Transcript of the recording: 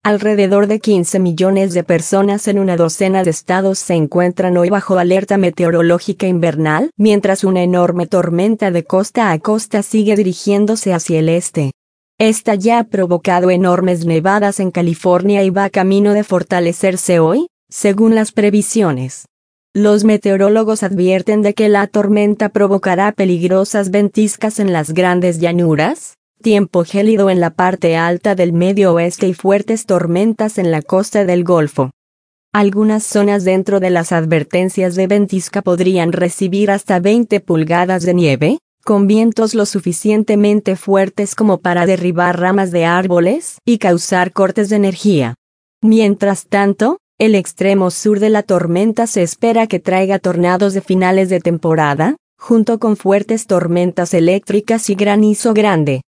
Alrededor de 15 millones de personas en una docena de estados se encuentran hoy bajo alerta meteorológica invernal, mientras una enorme tormenta de costa a costa sigue dirigiéndose hacia el este. Esta ya ha provocado enormes nevadas en California y va camino de fortalecerse hoy, según las previsiones. Los meteorólogos advierten de que la tormenta provocará peligrosas ventiscas en las grandes llanuras, tiempo gélido en la parte alta del medio oeste y fuertes tormentas en la costa del Golfo. Algunas zonas dentro de las advertencias de ventisca podrían recibir hasta 20 pulgadas de nieve, con vientos lo suficientemente fuertes como para derribar ramas de árboles y causar cortes de energía. Mientras tanto, el extremo sur de la tormenta se espera que traiga tornados de finales de temporada, junto con fuertes tormentas eléctricas y granizo grande.